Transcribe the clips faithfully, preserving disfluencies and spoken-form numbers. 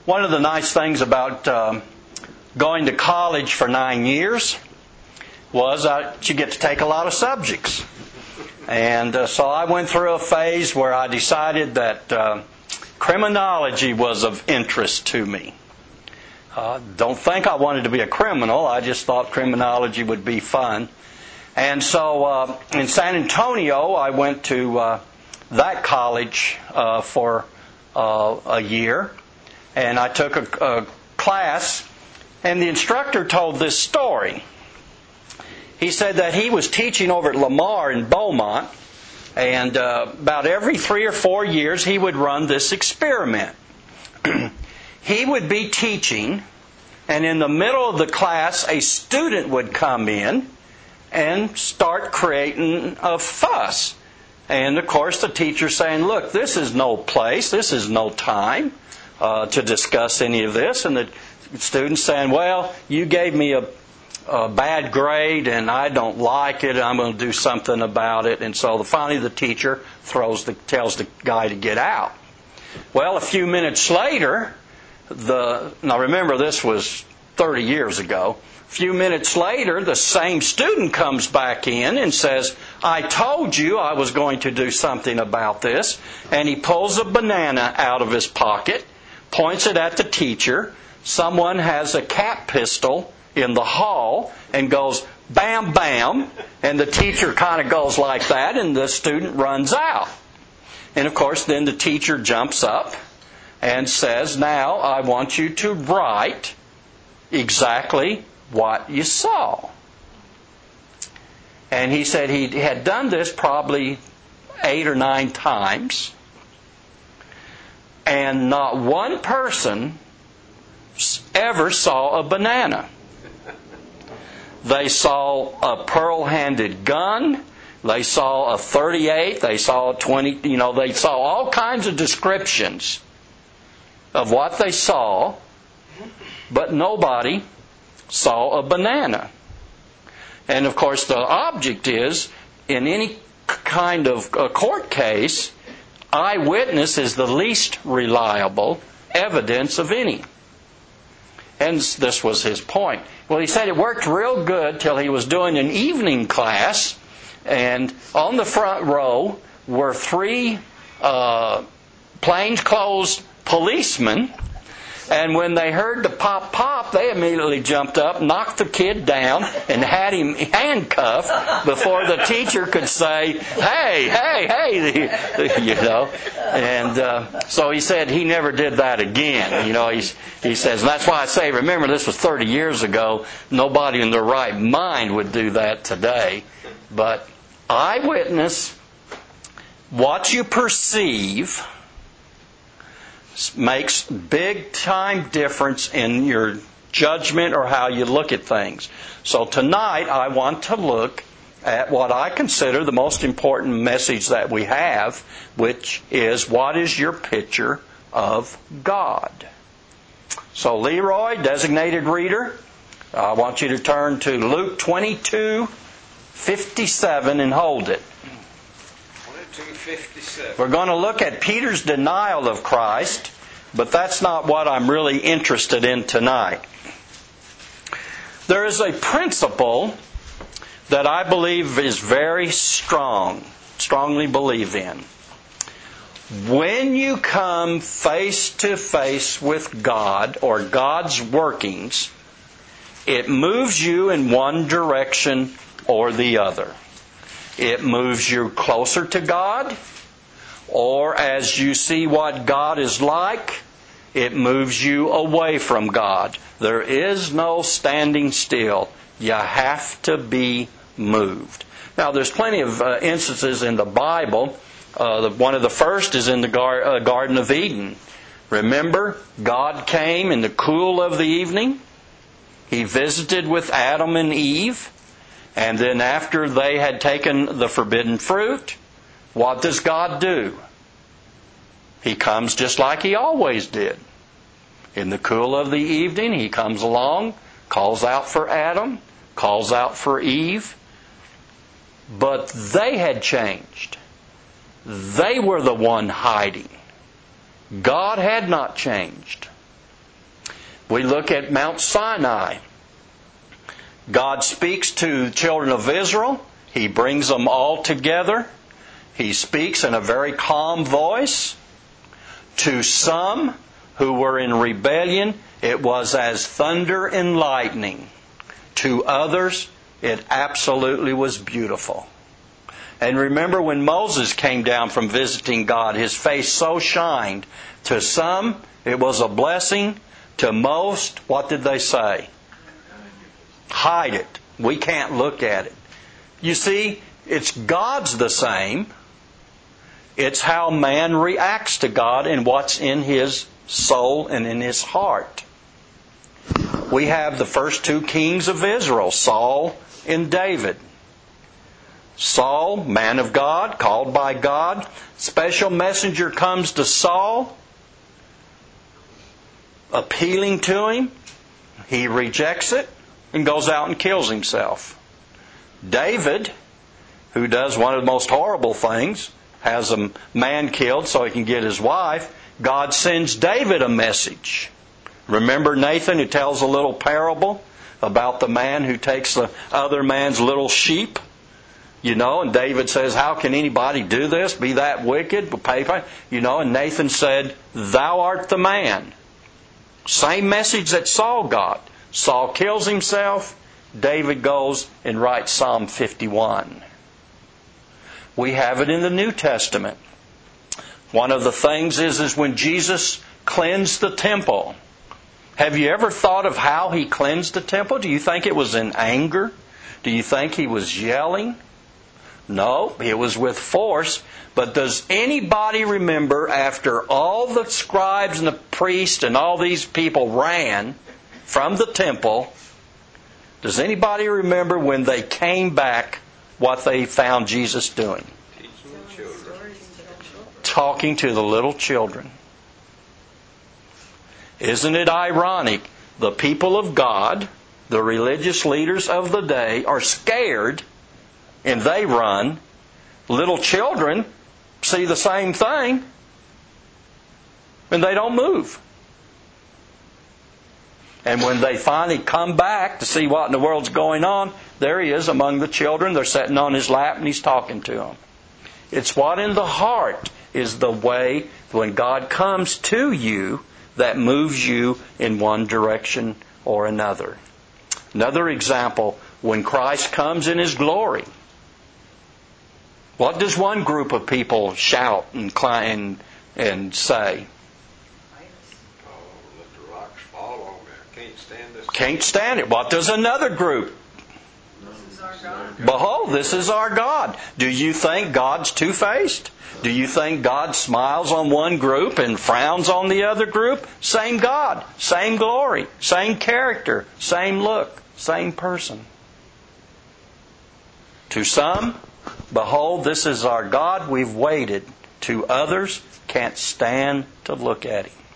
One of the nice things about um, going to college for nine years was that you get to take a lot of subjects. And uh, so I went through a phase where I decided that uh, criminology was of interest to me. Uh, don't think I wanted to be a criminal. I just thought criminology would be fun. And so uh, in San Antonio, I went to uh, that college uh, for uh, a year. And I took a, a class, and the instructor told this story. He said that he was teaching over at Lamar in Beaumont, and uh, about every three or four years he would run this experiment. He would be teaching, and in the middle of the class, a student would come in and start creating a fuss. And of course the teacher's saying, look, this is no place, this is no time uh, to discuss any of this. And the student's saying, well, you gave me a, a bad grade and I don't like it, and I'm going to do something about it. And so finally the teacher throws the, tells the guy to get out. Well, a few minutes later, The, now remember, this was thirty years ago. A few minutes later, the same student comes back in and says, I told you I was going to do something about this. And he pulls a banana out of his pocket, points it at the teacher. Someone has a cap pistol in the hall and goes, bam, bam. And the teacher kind of goes like that, and the student runs out. And of course, then the teacher jumps up and says, now I want you to write exactly what you saw. And he said he had done this probably eight or nine times, and not one person ever saw a banana. They saw a pearl-handed gun. They saw a thirty-eight. They saw a twenty. You know, they saw all kinds of descriptions of what they saw, but nobody saw a banana. And of course the object is, in any kind of a court case, eyewitness is the least reliable evidence of any. And this was his point. Well, he said it worked real good till he was doing an evening class, and on the front row were three uh, plainclothes policemen, and when they heard the pop pop, they immediately jumped up, knocked the kid down, and had him handcuffed before the teacher could say, hey, hey, hey, you know. And uh, so he said he never did that again. You know, he's, he says, and that's why I say, remember, this was thirty years ago. Nobody in their right mind would do that today. But eyewitness, what you perceive makes big time difference in your judgment or how you look at things. So tonight I want to look at what I consider the most important message that we have, which is, what is your picture of God? So Leroy, designated reader, I want you to turn to Luke twenty-two fifty-seven and hold it. We're going to look at Peter's denial of Christ, but that's not what I'm really interested in tonight. There is a principle that I believe is very strong, strongly believe in. When you come face to face with God or God's workings, it moves you in one direction or the other. It moves you closer to God, or as you see what God is like, it moves you away from God. There is no standing still. You have to be moved. Now, there's plenty of uh, instances in the Bible. Uh, the, one of the first is in the gar- uh, Garden of Eden. Remember, God came in the cool of the evening. He visited with Adam and Eve. And then after they had taken the forbidden fruit, what does God do? He comes just like He always did. In the cool of the evening, He comes along, calls out for Adam, calls out for Eve. But they had changed. They were the one hiding. God had not changed. We look at Mount Sinai. God speaks to the children of Israel. He brings them all together. He speaks in a very calm voice. To some who were in rebellion, it was as thunder and lightning. To others, it absolutely was beautiful. And remember when Moses came down from visiting God, his face so shined. To some, it was a blessing. To most, what did they say? Hide it. We can't look at it. You see, it's God's the same. It's how man reacts to God and what's in his soul and in his heart. We have the first two kings of Israel, Saul and David. Saul, man of God, called by God. Special messenger comes to Saul, appealing to him. He rejects it and goes out and kills himself. David, who does one of the most horrible things, has a man killed so he can get his wife. God sends David a message. Remember Nathan who tells a little parable about the man who takes the other man's little sheep? You know, and David says, how can anybody do this? Be that wicked? You know, and Nathan said, thou art the man. Same message that Saul got. Saul kills himself. David goes and writes Psalm fifty-one. We have it in the New Testament. One of the things is, is when Jesus cleansed the temple. Have you ever thought of how He cleansed the temple? Do you think it was in anger? Do you think He was yelling? No, it was with force. But does anybody remember after all the scribes and the priests and all these people ran from the temple, does anybody remember when they came back what they found Jesus doing? Teaching the children. Talking to the little children. Isn't it ironic? The people of God, the religious leaders of the day, are scared and they run. Little children see the same thing and they don't move. And when they finally come back to see what in the world's going on, there He is among the children. They're sitting on His lap and He's talking to them. It's what in the heart is the way when God comes to you that moves you in one direction or another. Another example, when Christ comes in His glory, what does one group of people shout and cry and, and say? Oh, let the rocks fall on me. I can't stand this. Can't stand it. What does another group? This is our God. Behold, this is our God. Do you think God's two-faced? Do you think God smiles on one group and frowns on the other group? Same God, same glory, same character, same look, same person. To some, behold, this is our God, we've waited. To others, can't stand to look at Him.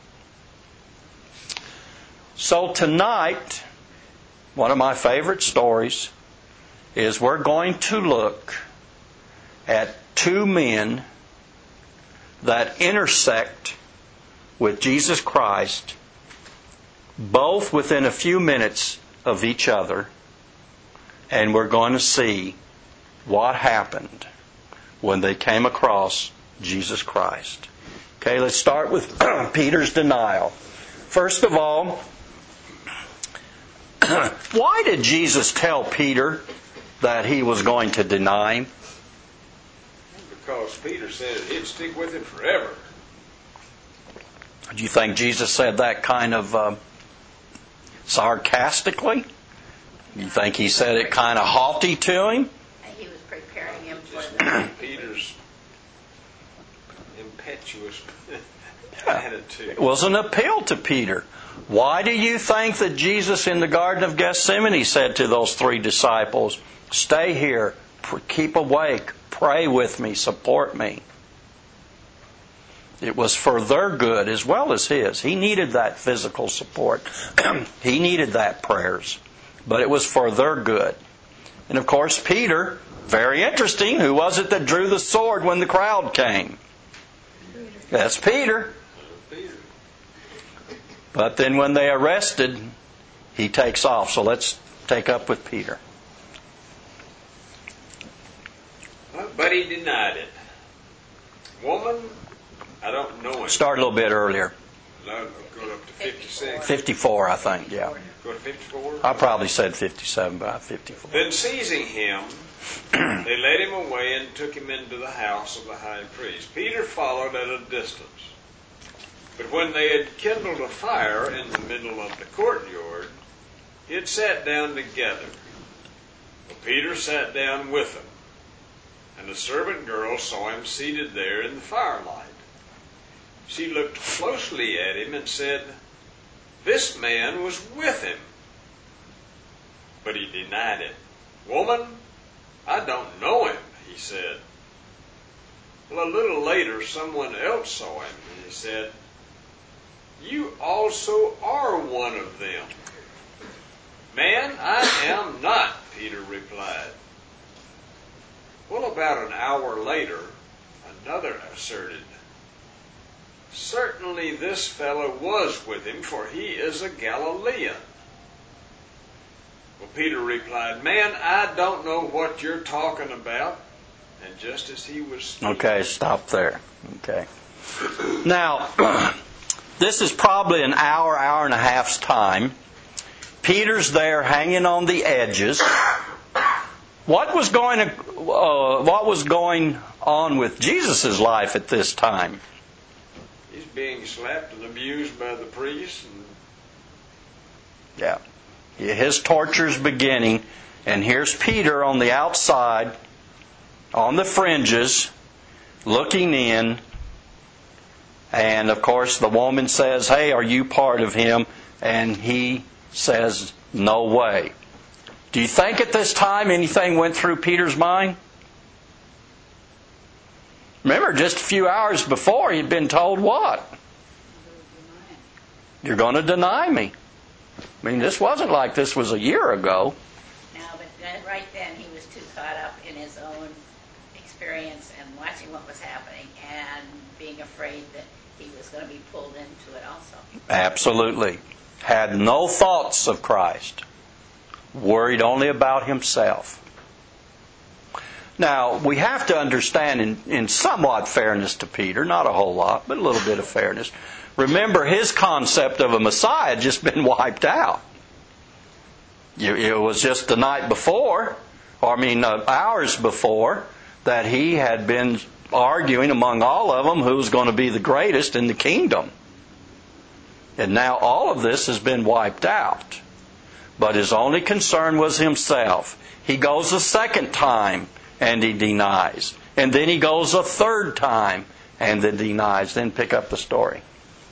So tonight, one of my favorite stories is we're going to look at two men that intersect with Jesus Christ, both within a few minutes of each other, and we're going to see what happened when they came across Jesus Christ. Okay, let's start with Peter's denial. First of all, why did Jesus tell Peter that He was going to deny Him? Because Peter said he'd stick with Him forever. Do you think Jesus said that kind of uh, sarcastically? You think He said it kind of haughty to him? He was preparing him for Just the... Peter's impetuous attitude. It was an appeal to Peter. Why do you think that Jesus in the Garden of Gethsemane said to those three disciples, stay here, keep awake, pray with me, support me? It was for their good as well as His. He needed that physical support. He needed that prayers. But it was for their good. And of course, Peter, very interesting, who was it that drew the sword when the crowd came? That's Peter. But then when they arrested, he takes off. So let's take up with Peter. But he denied it. Woman, I don't know him. Start a little bit earlier. No, go up to fifty-six. fifty-four, I think, yeah. Go to fifty-four? I probably said fifty-seven, but I'm fifty-four. Then seizing him, they led him away and took him into the house of the high priest. Peter followed at a distance. But when they had kindled a fire in the middle of the courtyard, he had sat down together. Well, Peter sat down with them, and the servant girl saw him seated there in the firelight. She looked closely at him and said, "This man was with him." But he denied it. "Woman, I don't know him," he said. Well, a little later, someone else saw him, and he said, "You also are one of them." "Man, I am not," Peter replied. Well, about an hour later, another asserted, "Certainly this fellow was with him, for he is a Galilean." Well, Peter replied, "Man, I don't know what you're talking about." And just as he was speaking, Okay, stop there. Okay. Now, this is probably an hour, hour and a half's time. Peter's there hanging on the edges. What was going to, uh, what was going on with Jesus' life at this time? he's being slapped and abused by the priests. And Yeah. His torture's beginning, and here's Peter on the outside, on the fringes, looking in. And of course the woman says, "Hey, are you part of him?" And he says, "No way." Do you think at this time anything went through Peter's mind? Remember, just a few hours before he'd been told what? You're going to deny me. I mean, this wasn't like this was a year ago. No, but then, right then he was too caught up in his own experience and watching what was happening and being afraid that he was going to be pulled into it also. Absolutely. Had no thoughts of Christ. Worried only about himself. Now, we have to understand in, in somewhat fairness to Peter, not a whole lot, but a little bit of fairness. Remember, his concept of a Messiah had just been wiped out. It was just the night before, or I mean uh, hours before, that he had been arguing among all of them who was going to be the greatest in the kingdom. And now all of this has been wiped out. But his only concern was himself. He goes a second time and he denies. And then he goes a third time and then denies. Then pick up the story.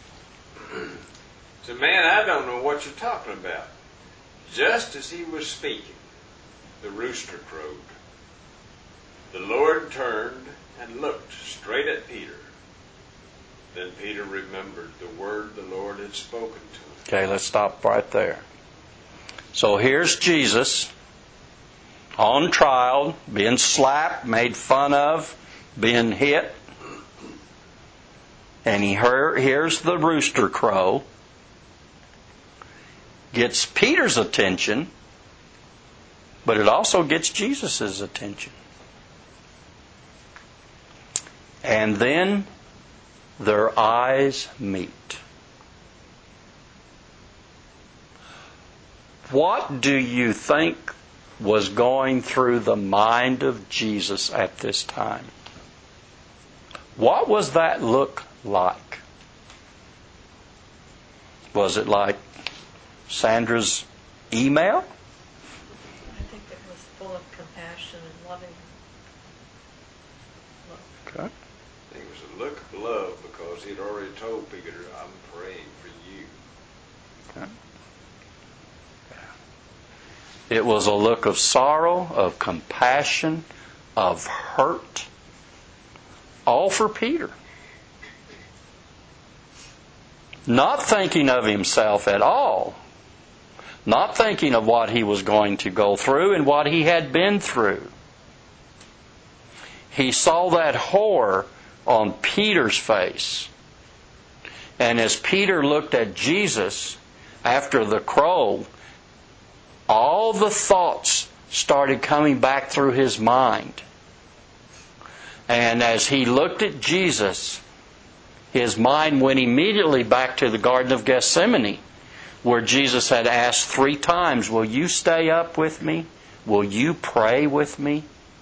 So, "Man, I don't know what you're talking about." Just as he was speaking, the rooster crowed. The Lord turned and looked straight at Peter. Then Peter remembered the word the Lord had spoken to him. Okay, let's stop right there. So here's Jesus on trial, being slapped, made fun of, being hit. And he hear, hears the rooster crow. Gets Peter's attention, but it also gets Jesus' attention. And then their eyes meet. What do you think was going through the mind of Jesus at this time? What was that look like? Was it like Sandra's email? I think it was full of compassion and loving. Okay. I think it was a look of love because he'd already told Peter, "I'm praying for you." Okay. It was a look of sorrow, of compassion, of hurt, all for Peter. Not thinking of himself at all. Not thinking of what he was going to go through and what he had been through. He saw that horror on Peter's face. And as Peter looked at Jesus after the crow, all the thoughts started coming back through his mind. And as he looked at Jesus, his mind went immediately back to the Garden of Gethsemane, where Jesus had asked three times, will you stay up with me? Will you pray with me?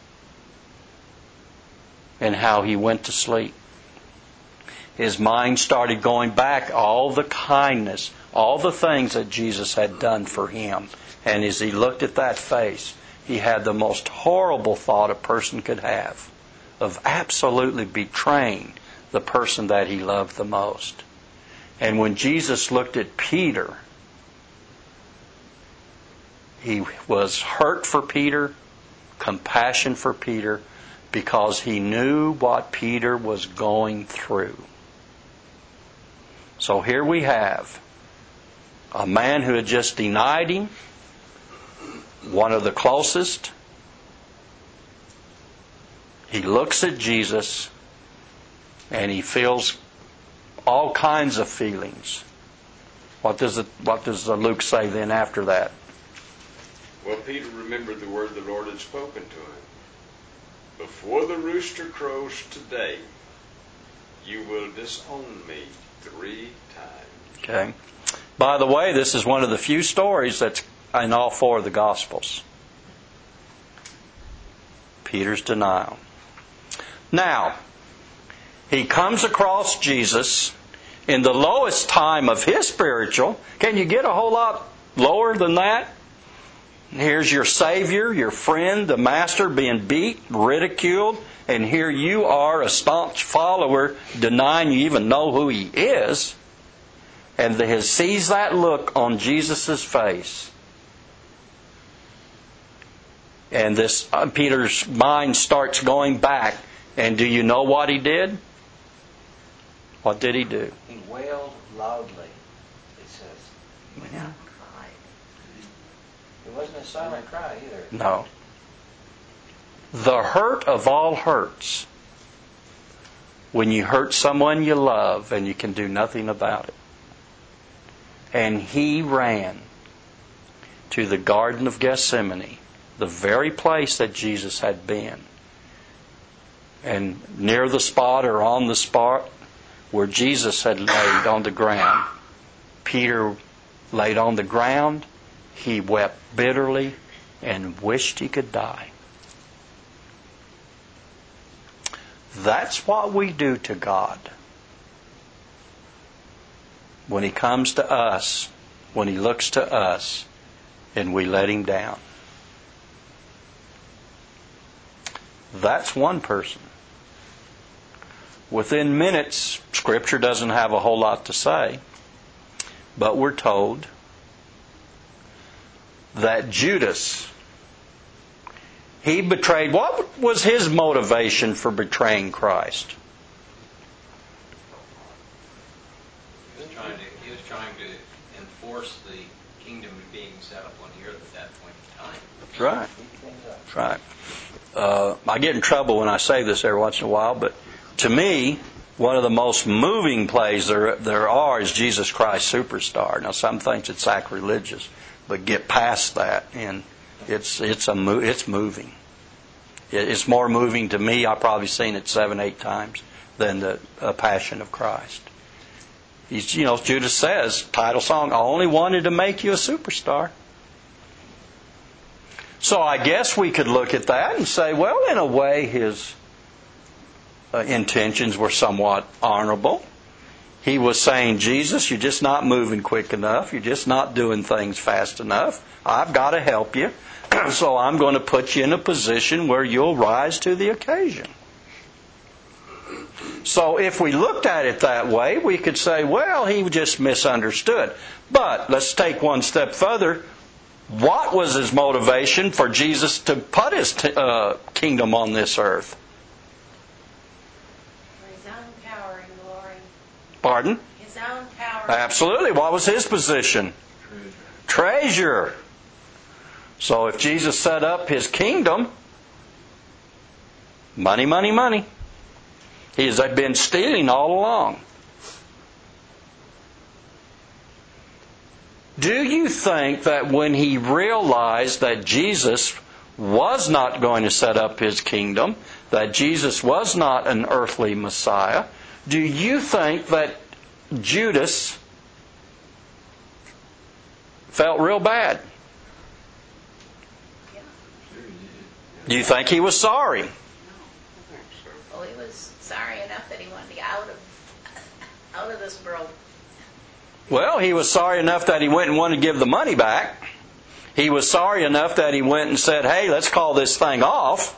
And how he went to sleep. His mind started going back, all the kindness, all the things that Jesus had done for him. And as he looked at that face, he had the most horrible thought a person could have of absolutely betraying the person that he loved the most. And when Jesus looked at Peter, he was hurt for Peter, compassion for Peter, because he knew what Peter was going through. So here we have a man who had just denied him, one of the closest. He looks at Jesus and he feels all kinds of feelings. What does it, what does Luke say then after that? Well, Peter remembered the word the Lord had spoken to him. Before the rooster crows today, you will disown me three times. Okay. By the way, this is one of the few stories that's in all four of the Gospels. Peter's denial. Now, he comes across Jesus in the lowest time of his spiritual. Can you get a whole lot lower than that? Here's your Savior, your friend, the Master being beat, ridiculed, and here you are, a staunch follower, denying you even know who He is. And he sees that look on Jesus' face. And this uh, Peter's mind starts going back. And do you know what he did? What did he do? He wailed loudly, it says. He went out and cried. It wasn't a silent cry either. No. The hurt of all hurts, when you hurt someone you love and you can do nothing about it. And he ran to the Garden of Gethsemane, the very place that Jesus had been. And near the spot or on the spot where Jesus had laid on the ground, Peter laid on the ground. He wept bitterly and wished he could die. That's what we do to God. When He comes to us, when He looks to us, and we let Him down. That's one person. Within minutes, Scripture doesn't have a whole lot to say, but we're told that Judas, he betrayed. What was his motivation for betraying Christ? He was trying to, he was trying to enforce the kingdom being set up on the earth at that point in time. That's right. That's right. Uh, I get in trouble when I say this every once in a while, but to me, one of the most moving plays there there are is Jesus Christ Superstar. Now, some think it's sacrilegious, but get past that, and it's it's a mo- it's moving. It's more moving to me. I've probably seen it seven, eight times than the uh, Passion of Christ. He's, you know, Judas says, title song, I only wanted to make you a superstar. So I guess we could look at that and say, well, in a way, his uh, intentions were somewhat honorable. He was saying, Jesus, you're just not moving quick enough. You're just not doing things fast enough. I've got to help you. So I'm going to put you in a position where you'll rise to the occasion. So if we looked at it that way, we could say, well, he just misunderstood. But let's take one step further. What was his motivation for Jesus to put his t- uh, kingdom on this earth? For His own power and glory. Pardon? His own power. Absolutely. What was his position? Treasure. Treasure. So if Jesus set up His kingdom, money, money, money. He has been stealing all along. Do you think that when he realized that Jesus was not going to set up his kingdom, that Jesus was not an earthly Messiah, do you think that Judas felt real bad? Yeah. Do you think he was sorry? No. Well, he was sorry enough that he wanted to get out of out of this world. Well, he was sorry enough that he went and wanted to give the money back. He was sorry enough that he went and said, hey, let's call this thing off.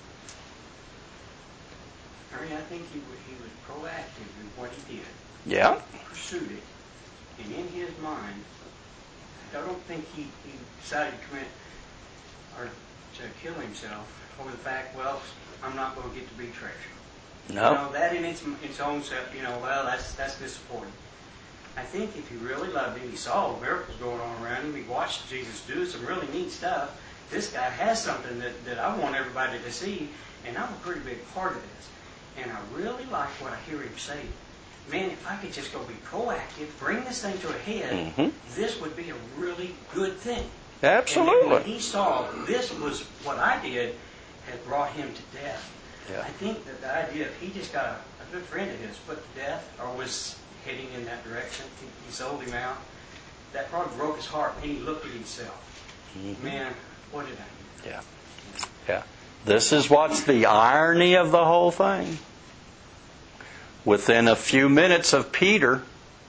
I mean, I think he was, he was proactive in what he did. Yeah. He pursued it. And in his mind, I don't think he, he decided to commit or to kill himself over the fact, well, I'm not going to get the big treasure. No. You know, that in its, its own self, you know, well, that's that's disappointing. I think if he really loved him, he saw miracles going on around him, he watched Jesus do some really neat stuff. This guy has something that, that I want everybody to see, and I'm a pretty big part of this. And I really like what I hear him say. Man, if I could just go be proactive, bring this thing to a head, Mm-hmm. this would be a really good thing. Absolutely. And when he saw this was what I did, had brought him to death. Yeah. I think that the idea, if he just got a, a good friend of his put to death, or was heading in that direction, he, he sold him out, that probably broke his heart when he looked at himself. Mm-hmm. Man, what did I do? Yeah. Yeah. This is what's the irony of the whole thing. Within a few minutes of Peter,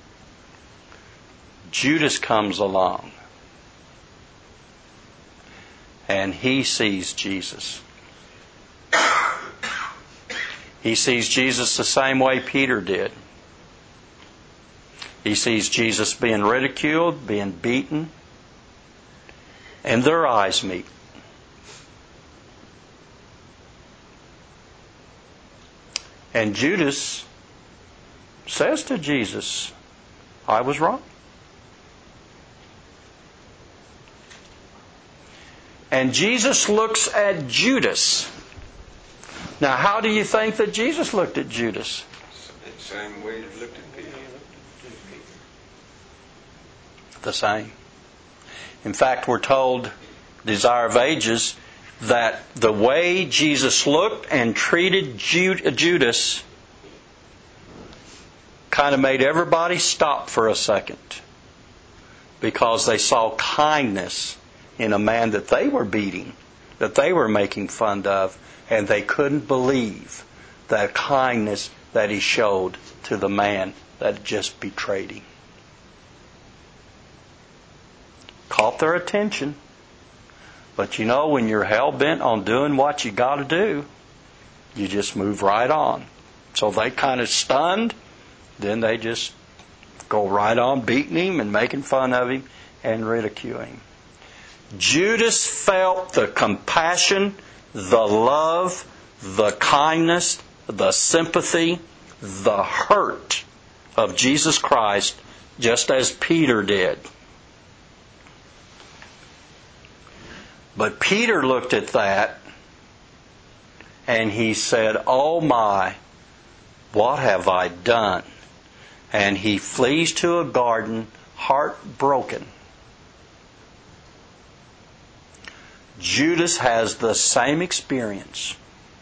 Judas comes along. And he sees Jesus. He sees Jesus the same way Peter did. He sees Jesus being ridiculed, being beaten, and their eyes meet. And Judas says to Jesus, I was wrong. And Jesus looks at Judas. Now, how do you think that Jesus looked at Judas? The same way he looked at Peter. The same. In fact, we're told, Desire of Ages, that the way Jesus looked and treated Judas kind of made everybody stop for a second, because they saw kindness in a man that they were beating, that they were making fun of, and they couldn't believe the kindness that he showed to the man that just betrayed him. Caught their attention. But you know, when you're hell-bent on doing what you got to do, you just move right on. So they kind of stunned, then they just go right on beating him and making fun of him and ridiculing him. Judas felt the compassion, the love, the kindness, the sympathy, the hurt of Jesus Christ, just as Peter did. But Peter looked at that and he said, oh my, what have I done? And he flees to a garden, heartbroken. Judas has the same experience.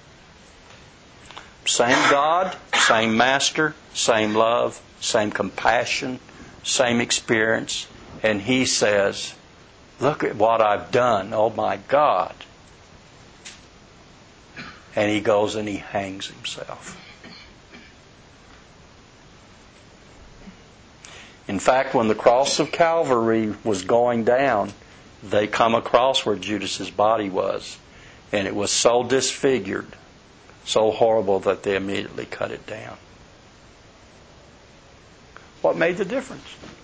Same God, same Master, same love, same compassion, same experience. And he says, look at what I've done. Oh my God. And he goes and he hangs himself. In fact, when the cross of Calvary was going down, they come across where Judas's body was. And it was so disfigured, so horrible, that they immediately cut it down. What made the difference?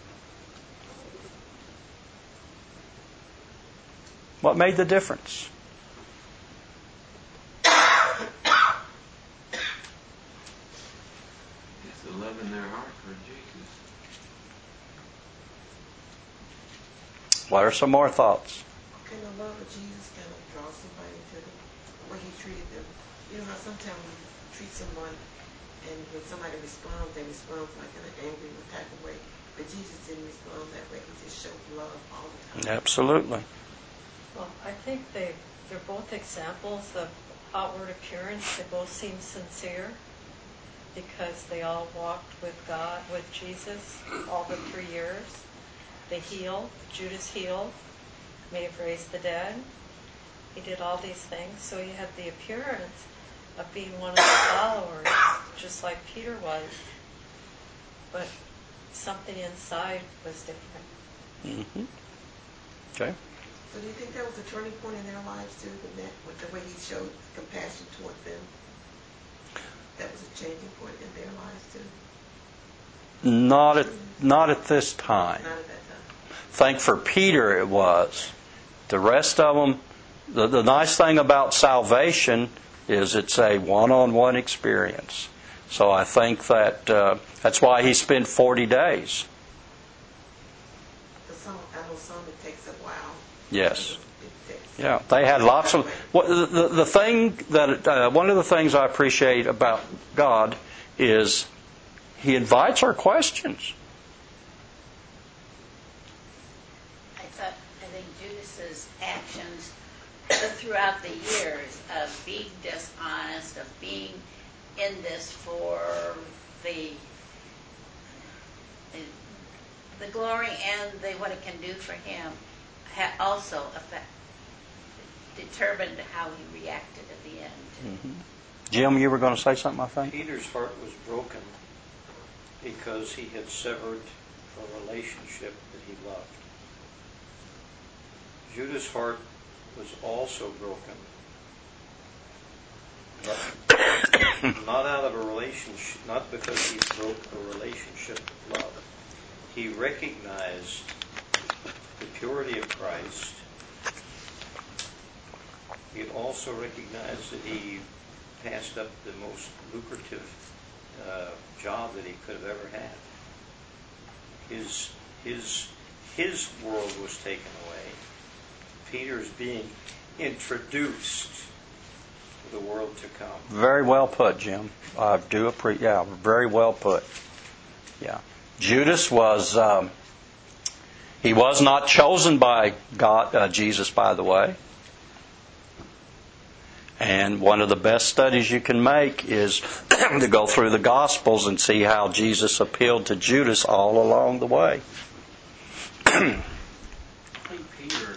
What made the difference? It's the love in their heart for Jesus. What are some more thoughts? Can the love of Jesus kind of draw somebody to the way he treated them? You know how sometimes we treat someone and when somebody responds, they respond like in an angry type of way. But Jesus didn't respond that way. He just just showed love all the time. Absolutely. Well, I think they, they're both examples of outward appearance. They both seem sincere because they all walked with God, with Jesus, all the three years. They healed. Judas healed. May have raised the dead. He did all these things. So he had the appearance of being one of the followers, just like Peter was. But something inside was different. Mm-hmm. Okay. So do you think that was a turning point in their lives too, with that, with the way he showed compassion towards them? That was a changing point in their lives too? Not at not at this time. Not at that time. I think for Peter it was. The rest of them, the, the nice thing about salvation is it's a one-on-one experience. So I think that uh, that's why he spent forty days. For some, I know some it takes a while. Yes. It takes- Yeah, they had lots of. What, the, the, the thing that uh, one of the things I appreciate about God is He invites our questions. I thought, I think Judas's actions throughout the years of being dishonest, of being in this for the the glory and the, what it can do for him, ha- also affect, determined how he reacted at the end. Mm-hmm. Jim, you were going to say something, I think? Peter's heart was broken because he had severed a relationship that he loved. Judas' heart was also broken, but not out of a relationship, not because he broke a relationship of love. He recognized the purity of Christ. He also recognized that he passed up the most lucrative uh, job that he could have ever had. His his his world was taken away. Peter's being introduced to the world to come. Very well put, Jim. I do appreciate. Yeah, very well put. Yeah, Judas was. Um, he was not chosen by God, uh, Jesus, by the way. And one of the best studies you can make is to go through the Gospels and see how Jesus appealed to Judas all along the way. I think Peter,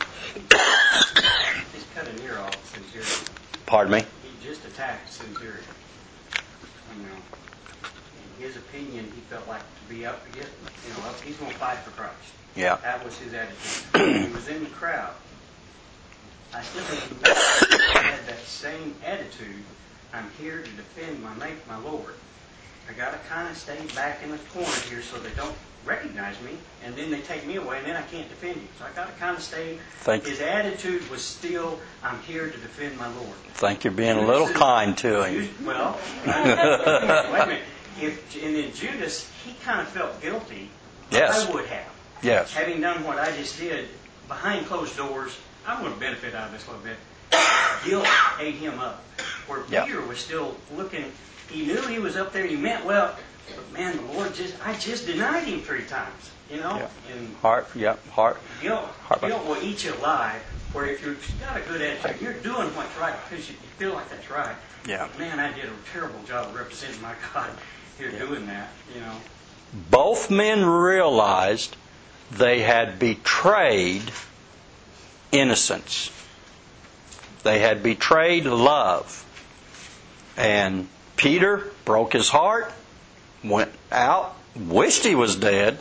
he's cut an ear off Centurion. Pardon me? He just attacked Centurion. You know, in his opinion, he felt like to be up to get, you know, up, he's going to fight for Christ. Yeah. That was his attitude. He was in the crowd. I still think he had that same attitude. I'm here to defend my mate, my Lord. I got to kind of stay back in the corner here so they don't recognize me, and then they take me away, and then I can't defend you. So I got to kind of stay. Thank His attitude was still, I'm here to defend my Lord. Think you're being a little kind to him. Judas, well, wait a minute. If, and then Judas, he kind of felt guilty. Yes. I would have. Yes. Having done what I just did behind closed doors, I'm going to benefit out of this a little bit. Guilt ate him up. Where Yeah. Peter was still looking, he knew he was up there, he meant well, but man, the Lord just, I just denied him three times, you know? Yeah. And Heart, yeah, heart. guilt, Heart. guilt will eat you alive, where if you've got a good attitude, you're doing what's right because you feel like that's right. Yeah. But man, I did a terrible job of representing my God here Yeah. doing that, you know? Both men realized they had betrayed innocence. They had betrayed love. And Peter broke his heart, went out, wished he was dead,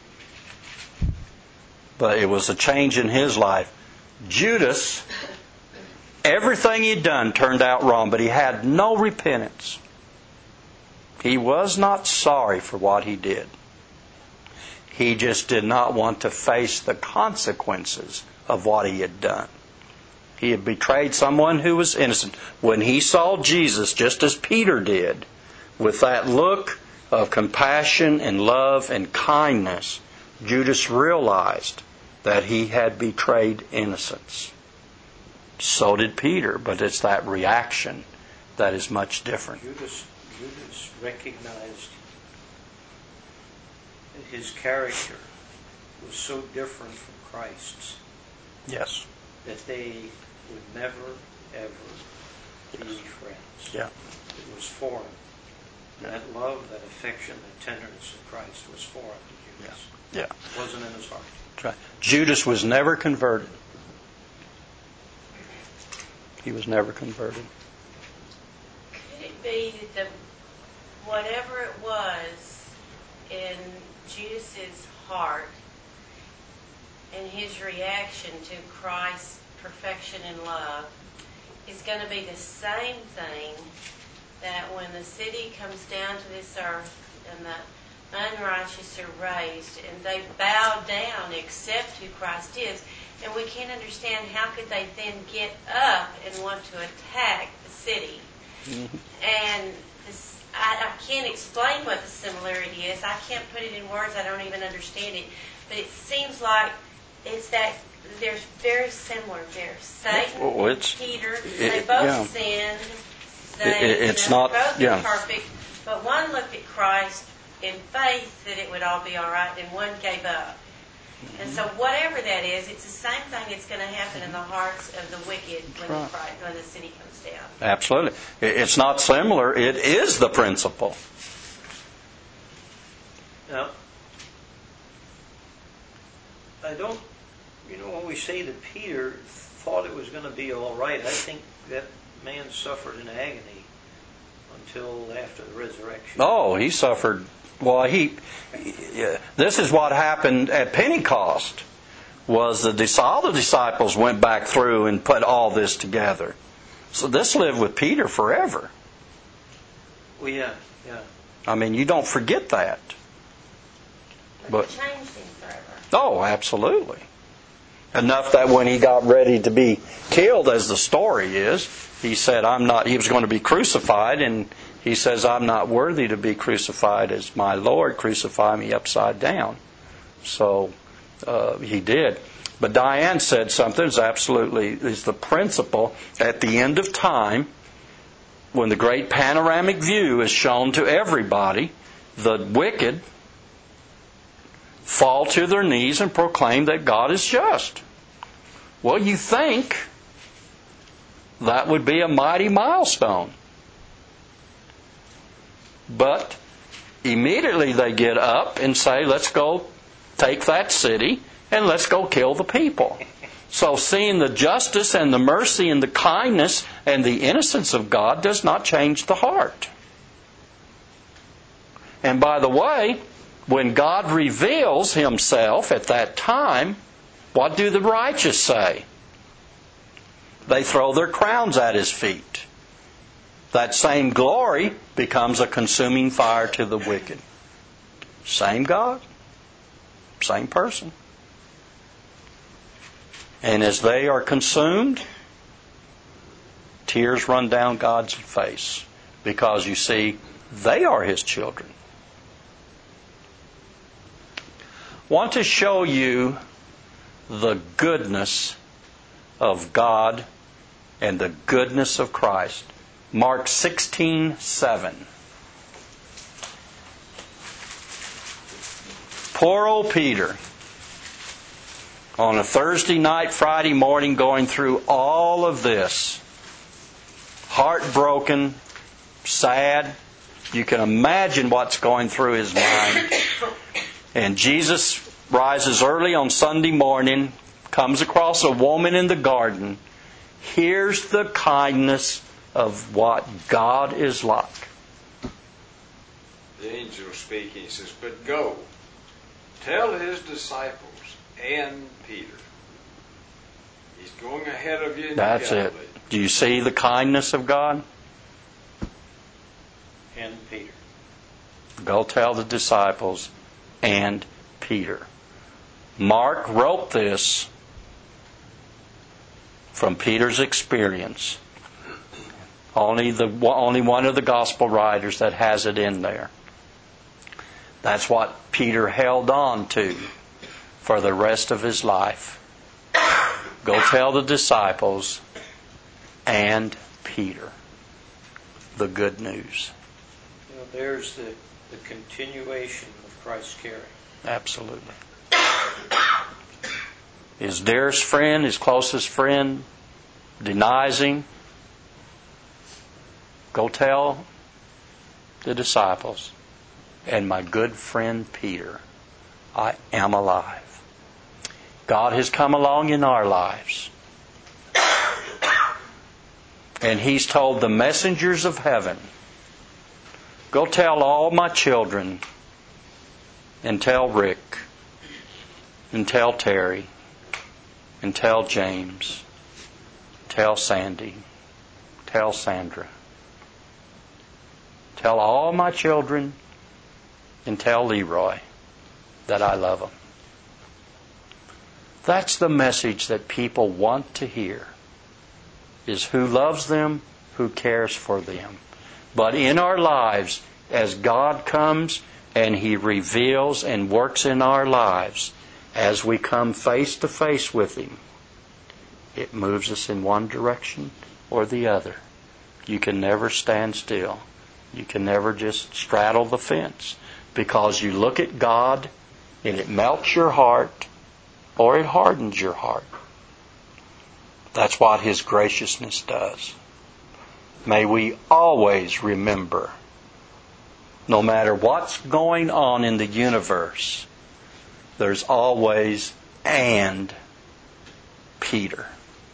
but it was a change in his life. Judas, everything he'd done turned out wrong, but he had no repentance. He was not sorry for what he did. He just did not want to face the consequences of what he had done. He had betrayed someone who was innocent. When he saw Jesus, just as Peter did, with that look of compassion and love and kindness, Judas realized that he had betrayed innocence. So did Peter, but it's that reaction that is much different. Judas, Judas recognized that his character was was so different from Christ's Yes. that they would never, ever be friends. Yeah. It was foreign. That love, that affection, that tenderness of Christ was foreign to Judas. Yeah. It wasn't in his heart. That's right. Judas was never converted. He was never converted. Could it be that the, whatever it was in Judas's heart and his reaction to Christ's perfection in love is going to be the same thing that when the city comes down to this earth and the unrighteous are raised and they bow down, accept who Christ is, and we can't understand how could they then get up and want to attack the city. Mm-hmm. And this, I, I can't explain what the similarity is. I can't put it in words. I don't even understand it. But it seems like it's that they're very similar. They're Satan Well, and it's- Peter. it- They both yeah. sinned. It- They, it- it's you know, not- both yeah. imperfect. But one looked at Christ in faith that it would all be all right, and one gave up. And so whatever that is, it's the same thing that's going to happen in the hearts of the wicked when, Right. the, Christ, when the city comes down. Absolutely. It- It's not similar. It is the principle. Now, I don't, you know, when we say that Peter thought it was going to be all right, I think that man suffered in agony until after the resurrection. Oh, he suffered. Well, he. Yeah, this is what happened at Pentecost. Was the dis- all the disciples went back through and put all this together. So this lived with Peter forever. Well, yeah, yeah. I mean, you don't forget that. But, But- it changed him forever. Oh, absolutely. Enough that when he got ready to be killed, as the story is, he said, "I'm not." He was going to be crucified, and he says, "I'm not worthy to be crucified as my Lord. Crucify me upside down." So uh, he did. But Diane said something is absolutely is the principle at the end of time, when the great panoramic view is shown to everybody, the wicked fall to their knees and proclaim that God is just. Well, you think that would be a mighty milestone. But immediately they get up and say, let's go take that city and let's go kill the people. So seeing the justice and the mercy and the kindness and the innocence of God does not change the heart. And by the way, when God reveals Himself at that time, what do the righteous say? They throw their crowns at His feet. That same glory becomes a consuming fire to the wicked. Same God, same person. And as they are consumed, tears run down God's face. Because you see, they are His children. Want to show you the goodness of God and the goodness of Christ. Mark sixteen seven. Poor old Peter, on a Thursday night, Friday morning, going through all of this, heartbroken, sad. You can imagine what's going through his mind. And Jesus rises early on Sunday morning, comes across a woman in the garden. Here's the kindness of what God is like. The angel speaking, he says, "But go, tell his disciples and Peter." He's going ahead of you in That's Galilee. it. Do you see the kindness of God? And Peter. Go tell the disciples and Peter. Mark wrote this from Peter's experience. Only the only one of the gospel writers that has it in there. That's what Peter held on to for the rest of his life. Go tell the disciples and Peter the good news. You know, there's the, the continuation of Christ's caring. Absolutely. his dearest friend, his closest friend, denies him. Go tell the disciples and my good friend Peter, I am alive. God has come along in our lives. And He's told the messengers of heaven, go tell all my children, and tell Rick, and tell Terry, and tell James, tell Sandy, tell Sandra. Tell all my children and tell Leroy that I love them. That's the message that people want to hear, is who loves them, who cares for them. But in our lives, as God comes and He reveals and works in our lives, as we come face to face with Him, it moves us in one direction or the other. You can never stand still. You can never just straddle the fence, because you look at God and it melts your heart or it hardens your heart. That's what His graciousness does. May we always remember, no matter what's going on in the universe, there's always and Peter.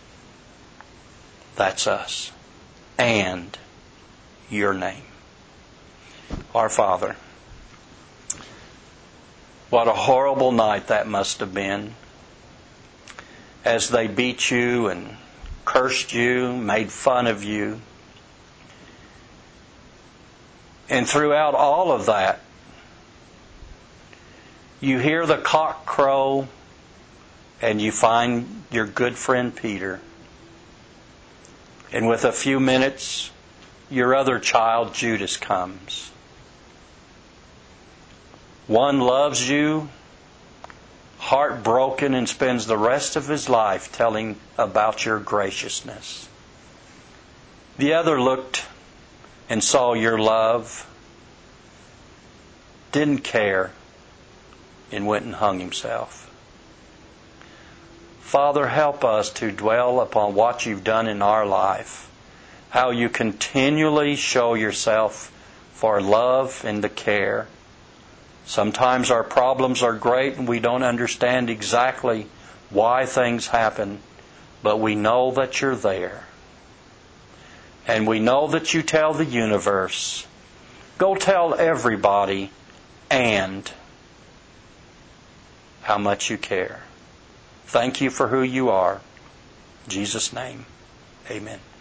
That's us. And your name. Our Father, what a horrible night that must have been, as they beat you and cursed you, made fun of you. And throughout all of that, you hear the cock crow and you find your good friend Peter. And with a few minutes, your other child, Judas, comes. One loves you, heartbroken, and spends the rest of his life telling about your graciousness. The other looked and saw your love, didn't care, and went and hung himself. Father, help us to dwell upon what You've done in our life, how You continually show Yourself for love and the care. Sometimes our problems are great and we don't understand exactly why things happen, but we know that You're there. And we know that You tell the universe, go tell everybody and how much You care. Thank You for who You are. In Jesus' name, amen.